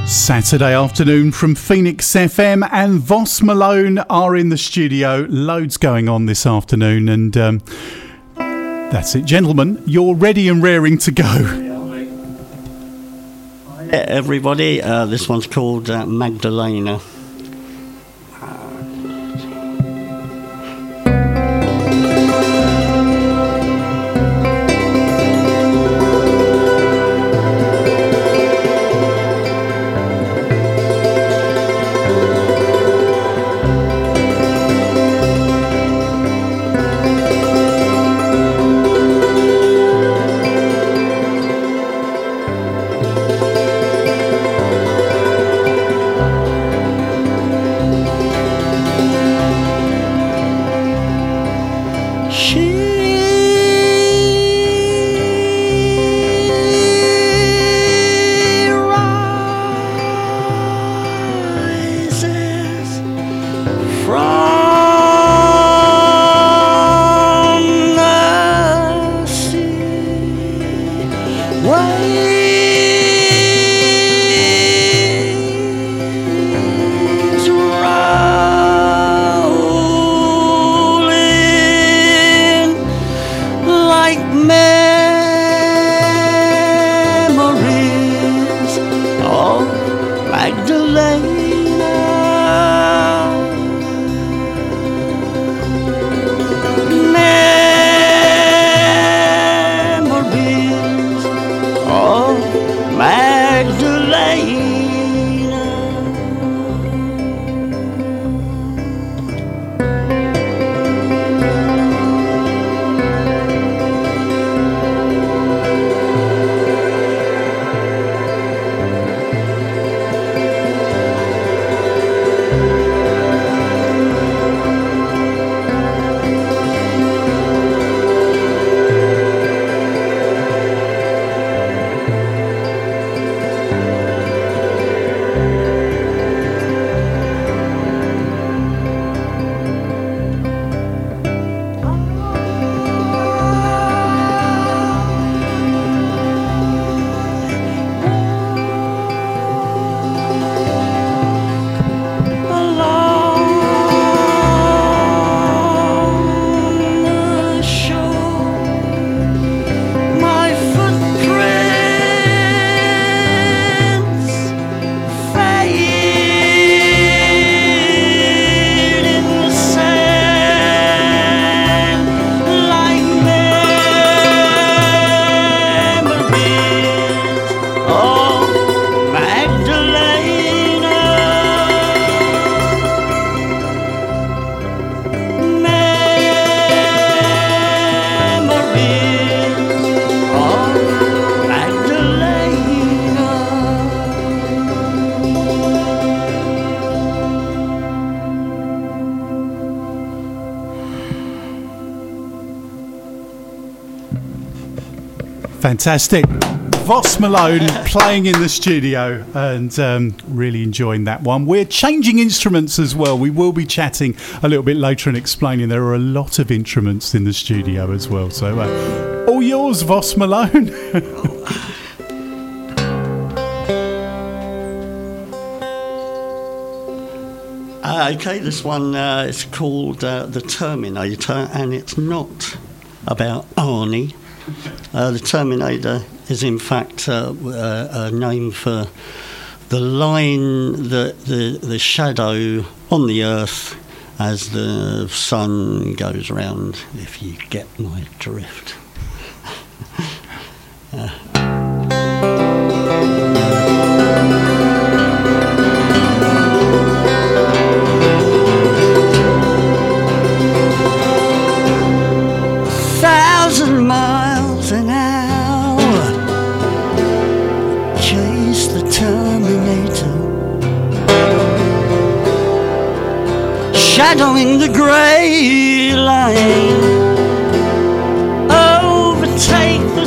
Saturday afternoon from Phoenix FM, and Voss Malone are in the studio. Loads going on this afternoon, and that's it, gentlemen. You're ready and raring to go. Hi everybody, this one's called Magdalena. Fantastic. Voss Malone playing in the studio, and really enjoying that one. We're changing instruments as well. We will be chatting a little bit later and explaining there are a lot of instruments in the studio as well. So all yours, Voss Malone. Okay, this one is called The Terminator, and it's not about Arnie. The Terminator is in fact a name for the line that the shadow on the earth as the sun goes round, if you get my drift. Shadowing the grey line, overtake the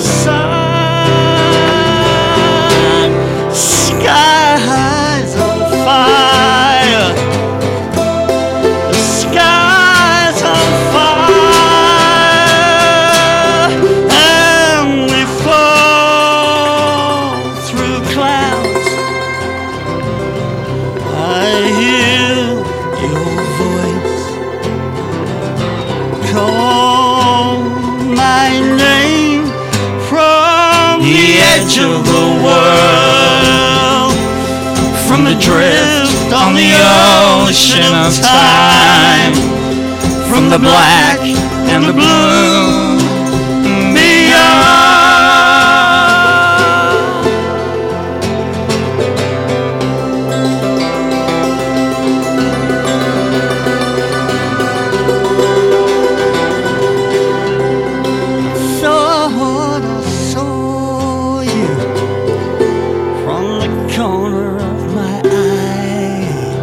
sun, skies on fire, the skies on fire, and we fall through clouds drift on the ocean of time, from the black and the blue beyond. Thought I saw you from the corner of my eye.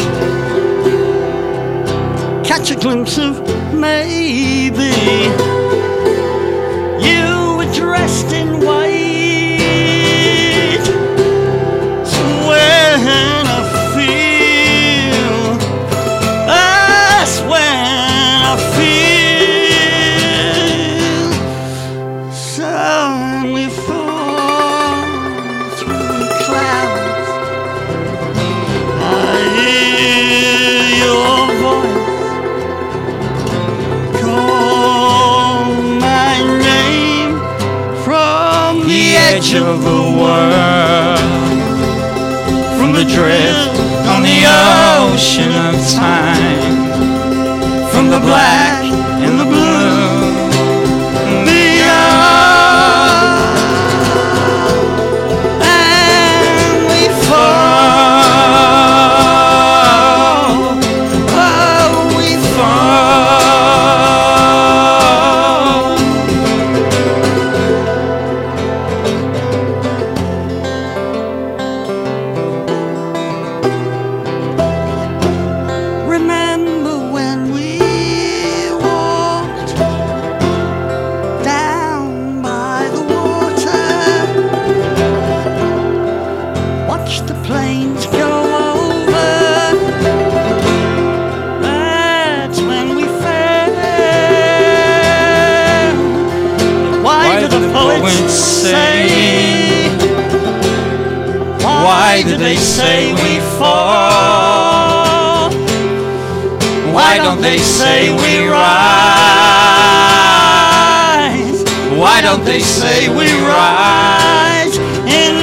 Catch a glimpse of maybe you were dressed in white. So when I feel, that's when I feel suddenly fall through the clouds. I hear your voice call my name from The edge of the world, from the drift on the ocean of time, from the black and the blue beyond. and we fall. Oh, we fall. remember when we walked down by the water, watched the planes go over. That's when we fell. Why do the poets say? Why do they say we fall? Why don't they say we rise? Why don't they say we rise in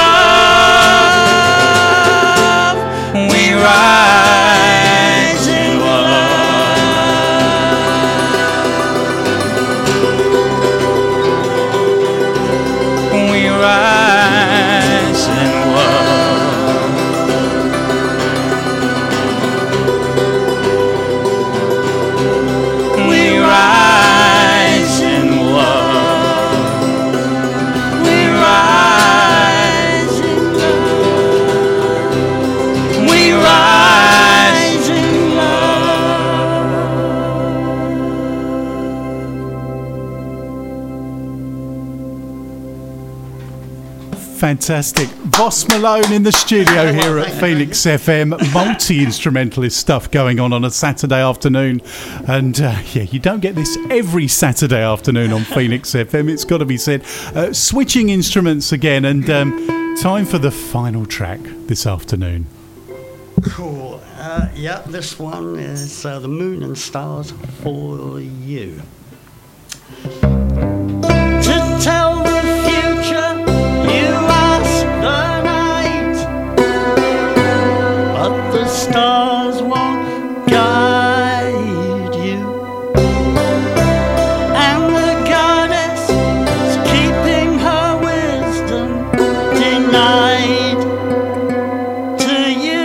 love? We rise in love. We rise in love. We rise in love. We rise in love. We rise in Fantastic. Voss Malone in the studio here at Phoenix FM. Multi-instrumentalist stuff going on a Saturday afternoon. And yeah, you don't get this every Saturday afternoon on Phoenix FM, it's got to be said. Switching instruments again, and time for the final track this afternoon. Cool. Yeah, this one is The Moon and Stars for You. To tell the future, you ask the night, but the stars won't guide you. And the goddess is keeping her wisdom denied to you.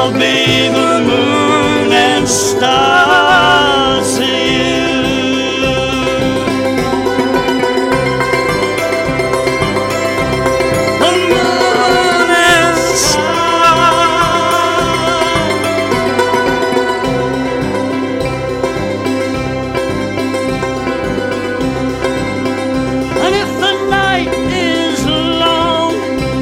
I'll be the moon and stars for you. The moon and stars. And if the night is long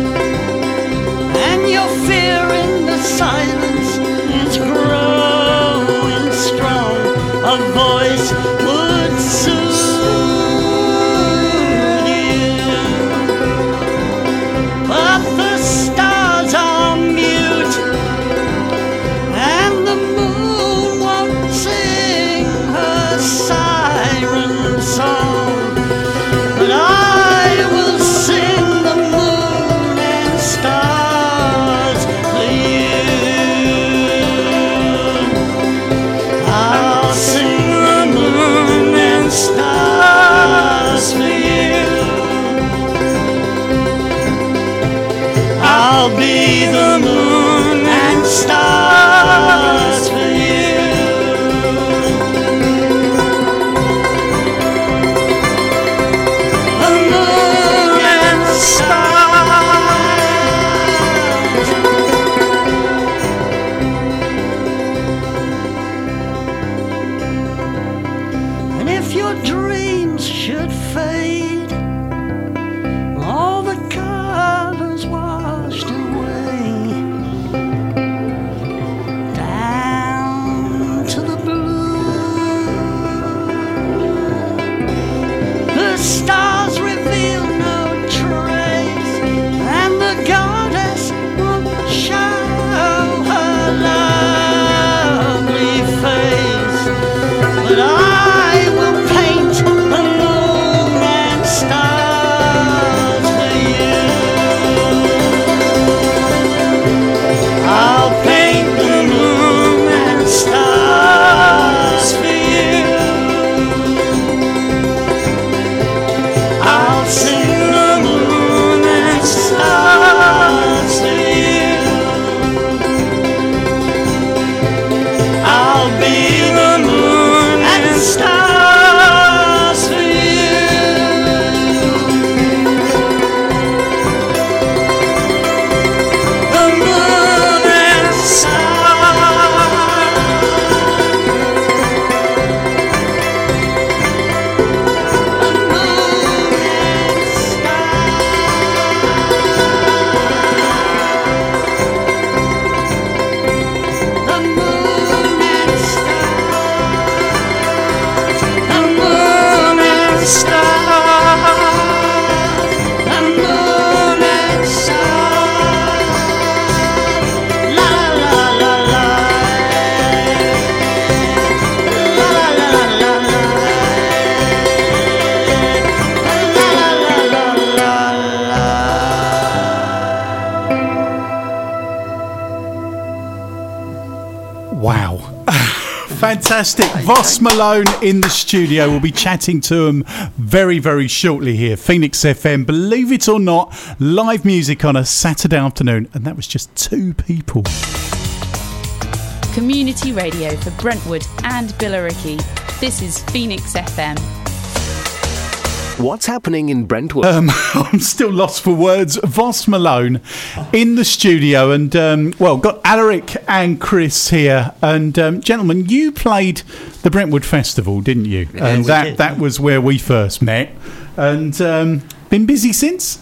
and you're fearing the silence is growing strong, a voice would soothe you. But the stars are mute and the moon won't sing her siren song. But I will sing the moon and stars for you. I'll sing the moon and stars for you. I'll be the moon and stars for you. The moon and stars. And if your dreams should fade, all the colors washed away, down to the blue, the stars reveal no trace, and the goddess will show her lovely face. But I will paint the moon and stars for you. I'll paint the moon and stars for you. I'll sing the moon and stars for you. I'll be the moon and stars for you. The moon and stars. The moon and stars. The moon and stars. The moon and stars. The moon and stars. La la la la. La la la la la. La la la la la. Wow. Fantastic. Voss Malone in the studio. We'll be chatting to him very, very shortly here. Phoenix FM, believe it or not, live music on a Saturday afternoon. And that was just 2 people. Community radio for Brentwood and Billericay. This is Phoenix FM. What's happening in Brentwood? I'm still lost for words. Voss Malone in the studio, and got Alaric and Chris here. And gentlemen, you played the Brentwood Festival, didn't you? And that was where we first met. And been busy since?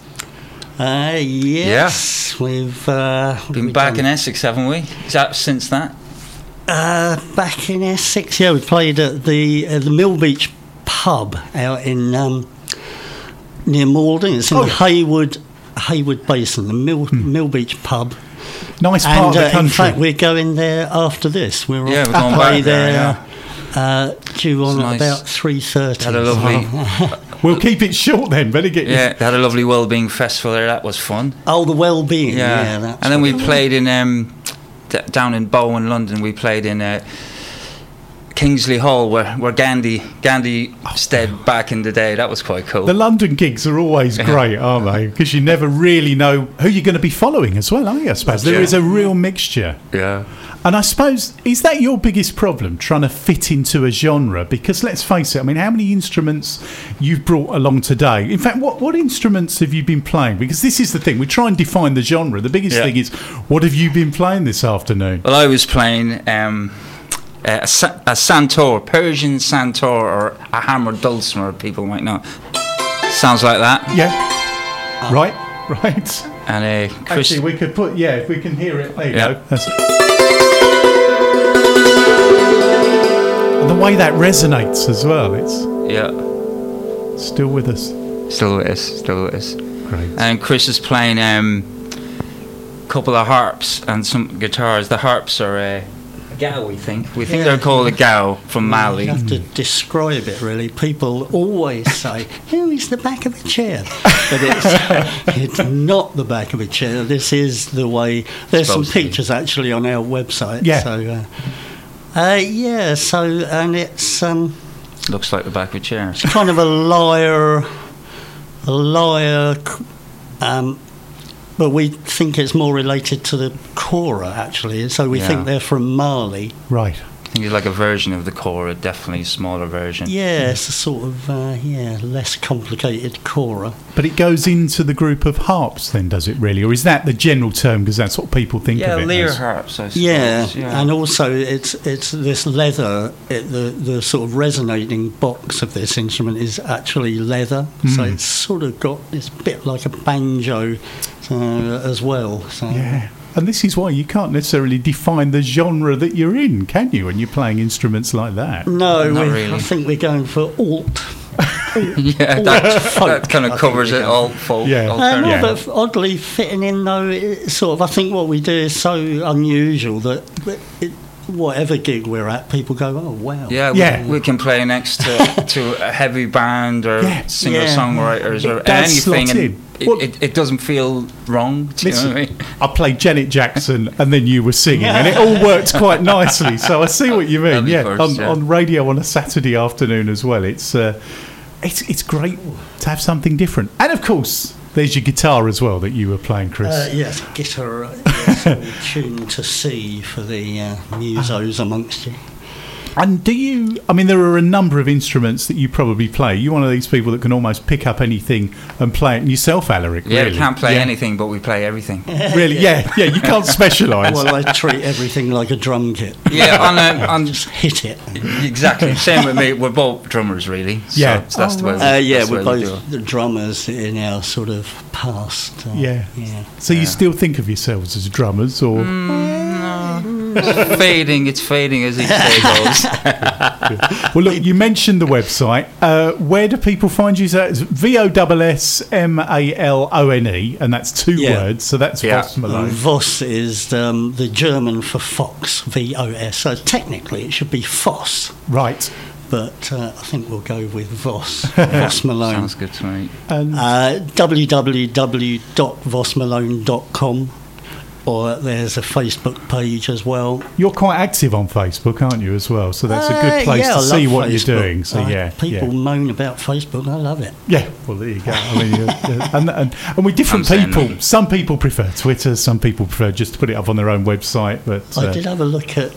Yes, we've Been back in Essex, haven't we? Is that since that? back in Essex. Yeah, we played at the Mill Beach pub out in near Malden. It's in the Haywood Basin, the Mill Beach pub. Nice part of the country. In fact, we're going there after this. We're going to back there. Due on nice. About 3:30. Had a lovely. We'll keep it short then. Better get. Yeah, they had a lovely Wellbeing Festival there. That was fun. Oh, the Wellbeing. Yeah, that's and then we played in down in Bowen, London. We played in Kingsley Hall, where Gandhi stayed back in the day. That was quite cool. The London gigs are always great, aren't they? Because you never really know who you're going to be following as well, aren't you? I suppose there is a real mixture. Yeah. And I suppose, is that your biggest problem, trying to fit into a genre? Because let's face it, I mean, how many instruments you've brought along today? In fact, what instruments have you been playing? Because this is the thing, we try and define the genre. The biggest thing is, what have you been playing this afternoon? Well, I was playing a santur, Persian santur, or a hammered dulcimer, people might know. Sounds like that. Yeah. Right. And Chris... Actually, we could put, if we can hear it. There you go. And the way that resonates as well, it's still with us. Still with us. Great. And Chris is playing a couple of harps and some guitars. The harps are a Gao, we think. We think they're called a Gao from Mali. You have to describe it, really. People always say, "Oh, it's the back of a chair," but it's not the back of a chair. This is the way. There's some pictures actually on our website. Yeah. So, and it's looks like the back of a chair. It's kind of a lyre. But we think it's more related to the kora, actually. So we think they're from Mali. Right. I think it's like a version of the kora, definitely a smaller version. Yeah, it's a sort of, less complicated kora. But it goes into the group of harps then, does it really? Or is that the general term, because that's what people think of it lyre as? harps, I suppose. Yeah, and also it's this leather, the sort of resonating box of this instrument is actually leather. So it's sort of got this bit like a banjo as well. So. Yeah. And this is why you can't necessarily define the genre that you're in, can you, when you're playing instruments like that? No, really. I think we're going for alt. That kind of covers it, alt folk. Yeah. But oddly fitting in, though, it's sort of, I think what we do is so unusual that whatever gig we're at, people go, "Oh, wow." Yeah, we can play next to a heavy band or singer-songwriters or anything, and it doesn't feel wrong. You know what I mean? I played Janet Jackson and then you were singing, and it all worked quite nicely. So I see what you mean. On radio on a Saturday afternoon as well. It's great to have something different, and of course, there's your guitar as well that you were playing, Chris. Yes, guitar tuned to C for the musos amongst you. And there are a number of instruments that you probably play. You're one of these people that can almost pick up anything and play it yourself, Alaric. Yeah, really. We can't play anything, but we play everything. Really? Yeah, you can't specialise. Well, I treat everything like a drum kit. Yeah, on just hit it. Exactly. Same with me. We're both drummers, really. So that's the way. We're both the drummers in our sort of past. So you still think of yourselves as drummers, or? It's fading as each day goes. Well, look, you mentioned the website. Where do people find you? So it's VOSSMALONE, and that's two words. So that's Voss Malone. Voss is the German for fox, VOS. So technically, it should be Foss. Right. But I think we'll go with Voss. Voss Malone. Sounds good to me. www.vossmalone.com. Or there's a Facebook page as well. You're quite active on Facebook, aren't you, as well? So that's a good place to see what you're doing. So people moan about Facebook. I love it. Yeah, well, there you go. I mean, and with different people, some people prefer Twitter, some people prefer just to put it up on their own website. But I did have a look at.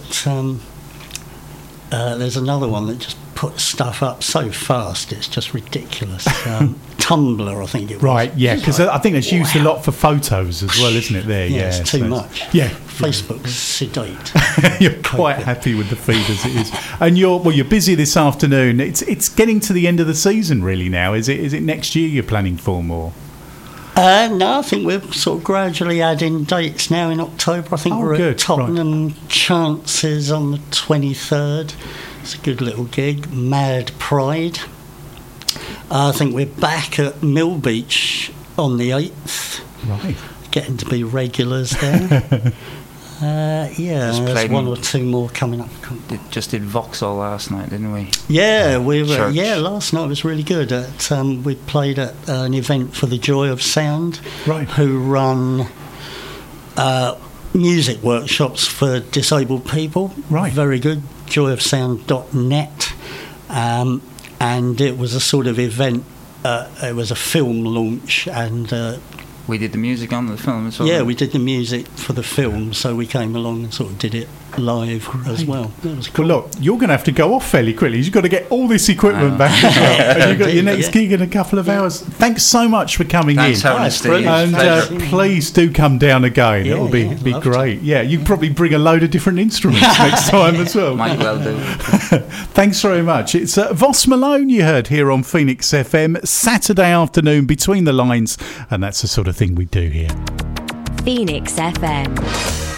There's another one that just puts stuff up so fast, it's just ridiculous. Tumblr, I think it was. Right, yeah, because I think it's used a lot for photos as well, isn't it? There, it's too much. Yeah, Facebook's sedate. You're quite happy with the feed as it is, and you're busy this afternoon. It's getting to the end of the season, really. Now, is it next year you're planning for more? No, I think we're sort of gradually adding dates now in October. I think we're at Tottenham Chances on the 23rd. It's a good little gig. Mad Pride. I think we're back at Mill Beach on the 8th. Right. Getting to be regulars there. There's one or two more coming up. Just did Vauxhall last night, didn't we? Yeah, we were. Church. Yeah, last night was really good. We played at an event for the Joy of Sound, right? Who run music workshops for disabled people. Right. Very good. joyofsound.net. And it was a sort of event. It was a film launch, and We did the music on the film as well. yeah, we did the music for the film, so we came along and sort of did it live as well. That was cool. Well, look, you're going to have to go off fairly quickly. You've got to get all this equipment back as well. And you've got your next gig in a couple of hours. Thanks so much for coming Thanks in. for having us, Steve. And Pleasure. please do come down again. Yeah, It'll be love to. great. Yeah, you can probably bring a load of different instruments next time as well. Might well do. Thanks very much. It's Voss Malone you heard here on Phoenix FM, Saturday afternoon between the lines, and that's the sort of thing we do here. Phoenix FM.